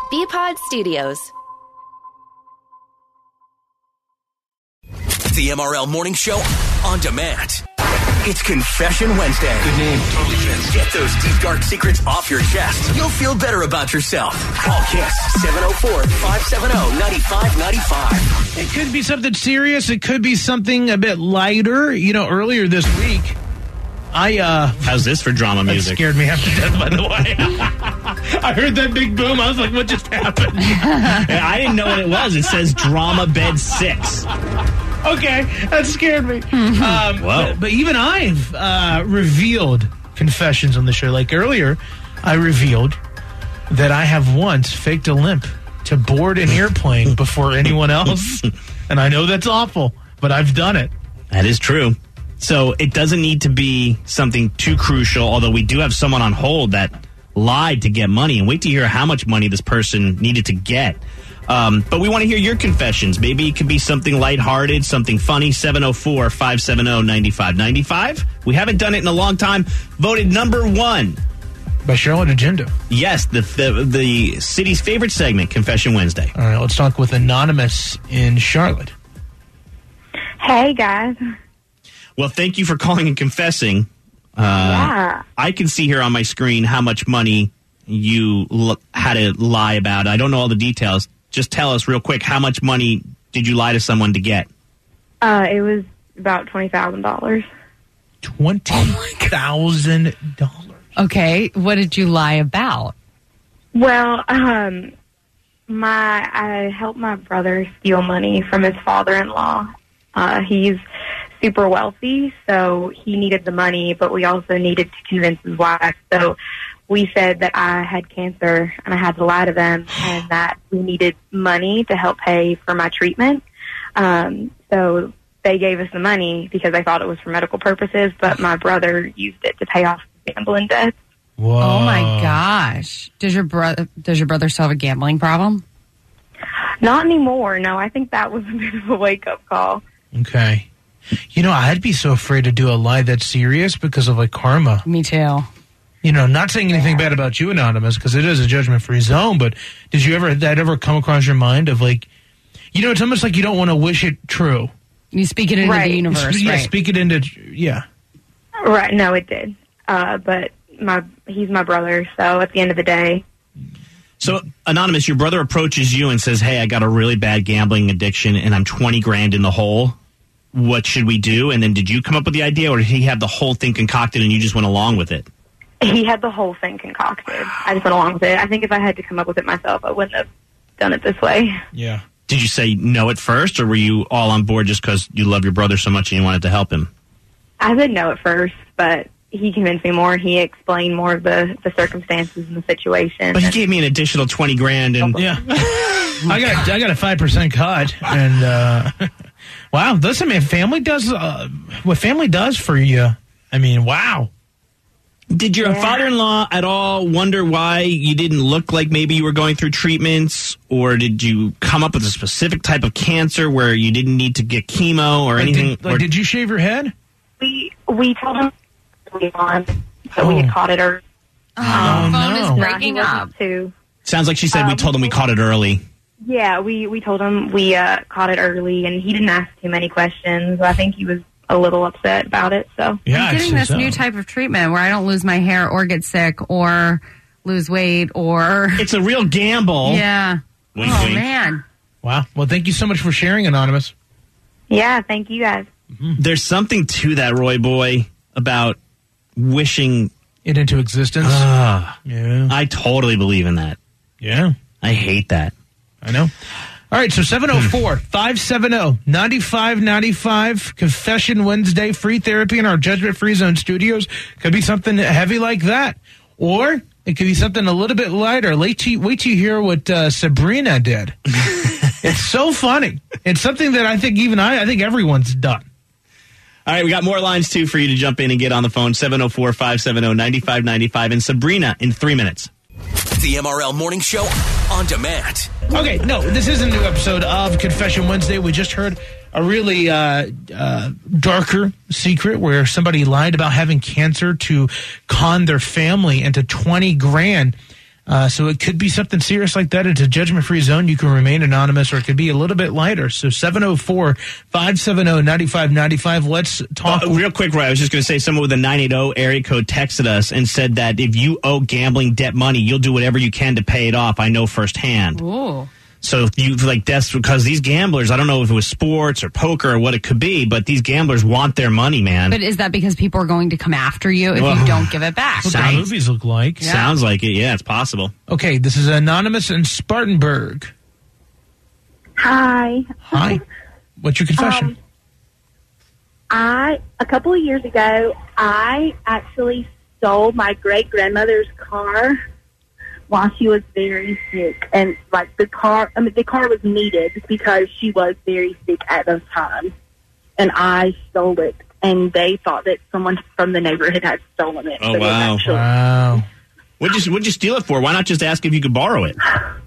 BPod Studios. The MRL Morning Show on demand. It's Confession Wednesday. Good name. Totally fits. Get those deep, dark secrets off your chest. You'll feel better about yourself. Call KISS 704-570-9595. It could be something serious. It could be something a bit lighter. You know, earlier this week, how's this for drama music? That scared me half to death, by the way. I heard that big boom. I was like, what just happened? I didn't know what it was. It says Drama Bed 6. Okay, that scared me. Whoa. But even I've revealed confessions on the show. Like earlier, I revealed that I have once faked a limp to board an airplane before anyone else. And I know that's awful, but I've done it. That is true. So it doesn't need to be something too crucial, although we do have someone on hold that lied to get money. And wait to hear how much money this person needed to get. But we want to hear your confessions. Maybe it could be something lighthearted, something funny. 704-570-9595. We haven't done it in a long time. Voted number 1 by Charlotte Agenda. Yes, the city's favorite segment, Confession Wednesday. All right, let's talk with Anonymous in Charlotte. Hey, guys. Well, thank you for calling and confessing. Yeah. I can see here on my screen how much money you had to lie about. I don't know all the details. Just tell us real quick, how much money did you lie to someone to get? It was about $20,000. $20,000. Okay, what did you lie about? Well, I helped my brother steal money from his father-in-law. He's super wealthy, so he needed the money, but we also needed to convince his wife. So we said that I had cancer and I had to lie to them and that we needed money to help pay for my treatment. So they gave us the money because they thought it was for medical purposes, but my brother used it to pay off gambling debt. Whoa. Oh my gosh. Does your brother still have a gambling problem? Not anymore. No, I think that was a bit of a wake-up call. Okay. You know, I'd be so afraid to do a lie that's serious because of like karma. Me too. You know, not saying anything bad about you, Anonymous, because it is a judgment-free zone, but did that ever come across your mind of like, you know, it's almost like you don't want to wish it true. You speak it into the universe, Yeah, right? speak it into, yeah. Right, no, it did. But he's my brother, so at the end of the day. So, Anonymous, your brother approaches you and says, hey, I got a really bad gambling addiction and I'm 20 grand in the hole. What should we do? And then did you come up with the idea, or did he have the whole thing concocted and you just went along with it? He had the whole thing concocted. I just went along with it. I think if I had to come up with it myself, I wouldn't have done it this way. Yeah. Did you say no at first, or were you all on board just because you love your brother so much and you wanted to help him? I said no at first, but he convinced me more. He explained more of the circumstances and the situation. But he gave me an additional 20 grand. And yeah. I got a 5% cut. And, wow, listen, man, family does what family does for you. I mean, wow. Did your father-in-law at all wonder why you didn't look like maybe you were going through treatments, or did you come up with a specific type of cancer where you didn't need to get chemo or anything? Did you shave your head? We told him early on, so we had caught it early. Phone is breaking up. Sounds like she said we told him we caught it early. Yeah, we told him we caught it early, and he didn't ask too many questions. I think he was a little upset about it. So yeah, I'm getting this new type of treatment where I don't lose my hair or get sick or lose weight or... It's a real gamble. Yeah. Wink, oh, wink. man. Wow. Well, thank you so much for sharing, Anonymous. Yeah, thank you guys. Mm-hmm. There's something to that, Roy Boy, about wishing it into existence. Yeah. I totally believe in that. Yeah. I hate that. I know. All right, so 704-570-9595, Confession Wednesday, free therapy in our Judgment Free Zone studios. Could be something heavy like that, or it could be something a little bit lighter. Wait till you hear what Sabrina did. It's so funny. It's something that I think everyone's done. All right, we got more lines, too, for you to jump in and get on the phone, 704-570-9595, and Sabrina in 3 minutes. The MRL Morning Show on demand. Okay, no, this is a new episode of Confession Wednesday. We just heard a really darker secret where somebody lied about having cancer to con their family into 20 grand. So it could be something serious like that. It's a judgment-free zone. You can remain anonymous, or it could be a little bit lighter. So 704-570-9595. Let's talk. Real quick, Roy, I was just going to say someone with a 980 area code texted us and said that if you owe gambling debt money, you'll do whatever you can to pay it off. I know firsthand. Ooh. So if you that's because these gamblers, I don't know if it was sports or poker or what it could be, but these gamblers want their money, man. But is that because people are going to come after you if you don't give it back? That's what the movies look like. Yeah. Sounds like it. Yeah, it's possible. Okay, this is Anonymous in Spartanburg. Hi. Hi. What's your confession? A couple of years ago, I actually stole my great-grandmother's car while she was very sick. And, like, the car was needed because she was very sick at those times. And I stole it. And they thought that someone from the neighborhood had stolen it. Oh, But it wow. actually- Wow. What'd you steal it for? Why not just ask if you could borrow it?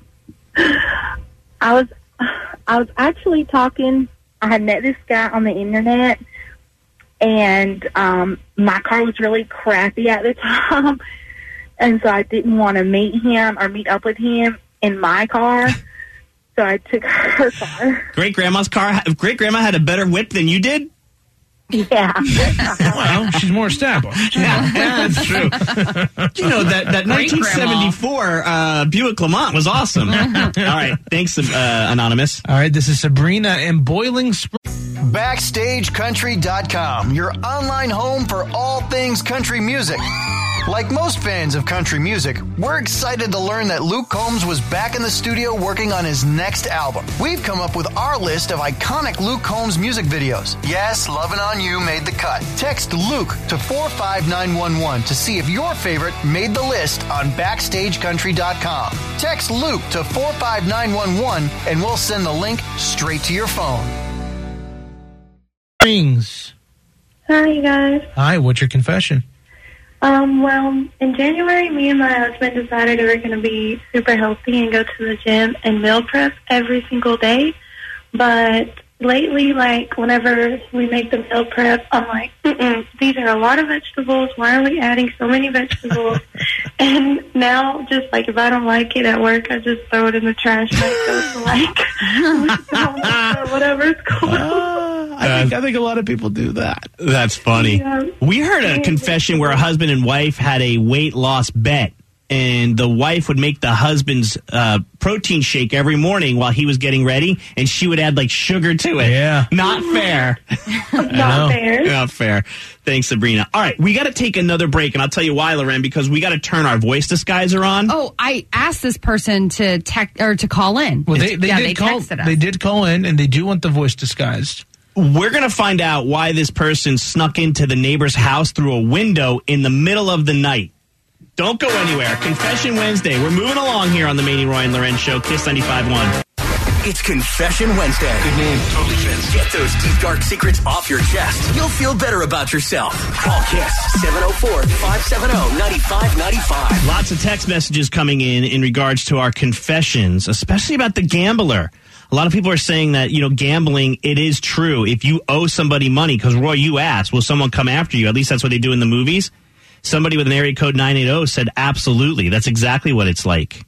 I was actually talking. I had met this guy on the internet, and my car was really crappy at the time, and so I didn't want to meet him or meet up with him in my car. So I took her car. Great grandma had a better whip than you did? Yeah. Well, she's more established. Yeah, that's true. You know, that 1974 Buick Lamont was awesome. All right. Thanks, Anonymous. All right, this is Sabrina in Boiling Spring. BackstageCountry.com, your online home for all things country music. Like most fans of country music, we're excited to learn that Luke Combs was back in the studio working on his next album. We've come up with our list of iconic Luke Combs music videos. Yes, Lovin' On You made the cut. Text Luke to 45911 to see if your favorite made the list on BackstageCountry.com. Text Luke to 45911 and we'll send the link straight to your phone. Springs. Hi, you guys. Hi, what's your confession? Well, in January, me and my husband decided we were going to be super healthy and go to the gym and meal prep every single day. But lately, like, whenever we make the meal prep, I'm like, these are a lot of vegetables. Why are we adding so many vegetables? And now, just, like, if I don't like it at work, I just throw it in the trash and it goes to, like, or whatever it's called. I think a lot of people do that. That's funny. Yeah. We heard a confession where a husband and wife had a weight loss bet, and the wife would make the husband's protein shake every morning while he was getting ready, and she would add, like, sugar to it. Yeah. Not fair. Not fair. Not fair. Thanks, Sabrina. All right, we got to take another break, and I'll tell you why, Loren, because we got to turn our voice disguiser on. Oh, I asked this person to text or to call in. Well, they texted us. They did call in, and they do want the voice disguised. We're going to find out why this person snuck into the neighbor's house through a window in the middle of the night. Don't go anywhere. Confession Wednesday. We're moving along here on the Manny, Roy, and Loren Show, Kiss 95.1. It's Confession Wednesday. Good name. Totally fits. Get those deep, dark secrets off your chest. You'll feel better about yourself. Call Kiss 704-570-9595. Lots of text messages coming in regards to our confessions, especially about the gambler. A lot of people are saying that, you know, gambling, it is true. If you owe somebody money, because, Roy, you asked, will someone come after you? At least that's what they do in the movies. Somebody with an area code 980 said, absolutely. That's exactly what it's like.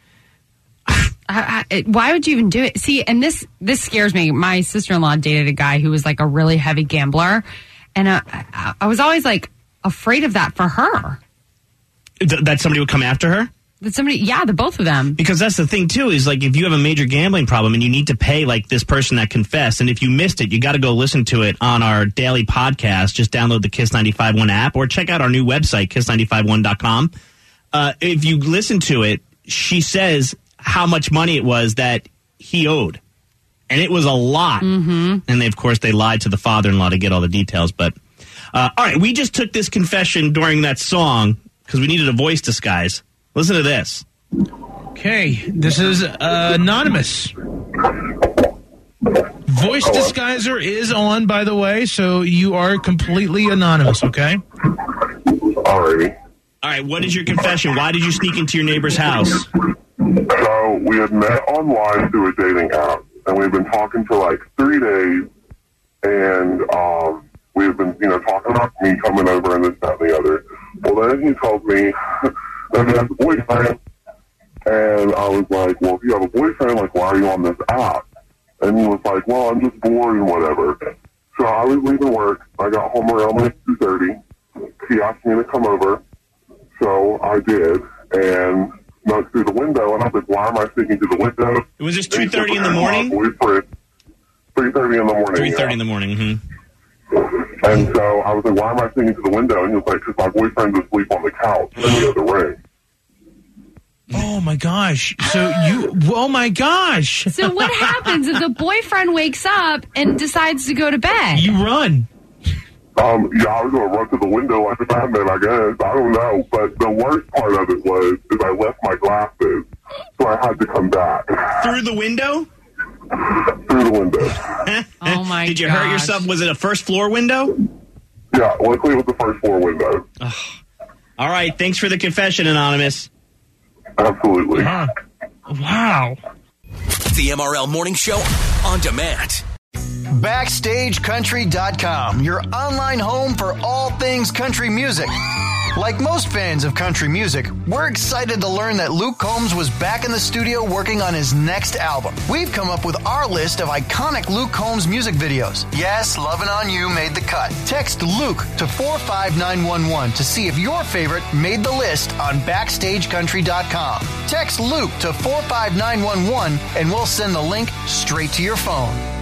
Why would you even do it? See, and this scares me. My sister-in-law dated a guy who was, like, a really heavy gambler, and I was always, like, afraid of that for her. That somebody would come after her? That somebody, yeah, the both of them. Because that's the thing, too, is, like, if you have a major gambling problem and you need to pay, like, this person that confessed, and if you missed it, you got to go listen to it on our daily podcast. Just download the Kiss 95.1 app or check out our new website, kiss95.1.com. If you listen to it, she says how much money it was that he owed. And it was a lot. Mm-hmm. And, of course, they lied to the father-in-law to get all the details. But, all right, we just took this confession during that song because we needed a voice disguise. Listen to this. Okay, this is Anonymous. Voice disguiser is on, by the way, so you are completely anonymous, okay? Alrighty. All right, what is your confession? Why did you sneak into your neighbor's house? So we had met online through a dating app, and we've been talking for like 3 days, and we've been, talking about me coming over and this, that, and the other. Well, then he told me that he has a boyfriend, And I was like, well, if you have a boyfriend, like, why are you on this app? And he was like, well, I'm just bored and whatever. So I was leaving work. I got home around like 2:30. He asked me to come over. So I did. And snuck through the window. And I was like, why am I sticking to the window? It was just 2:30 in the morning? 3:30 in the morning. 3:30 in the morning. Mm-hmm. And so I was like, why am I sticking to the window? And he was like, because my boyfriend's asleep on the couch in the other ring. Oh my gosh. Oh my gosh. So what happens if the boyfriend wakes up and decides to go to bed? You run. Yeah, I was going to run to the window like a Batman, I guess. I don't know. But the worst part of it was I left my glasses, so I had to come back. Through the window? Through the window. Oh my Did you hurt yourself? Was it a first floor window? Yeah, luckily it was the first floor window. All right, thanks for the confession, Anonymous. Absolutely. Wow. The MRL Morning Show on demand. BackstageCountry.com, your online home for all things country music. Like most fans of country music, we're excited to learn that Luke Combs was back in the studio working on his next album. We've come up with our list of iconic Luke Combs music videos. Yes, Lovin' On You made the cut. Text Luke to 45911 to see if your favorite made the list on BackstageCountry.com. Text Luke to 45911 and we'll send the link straight to your phone.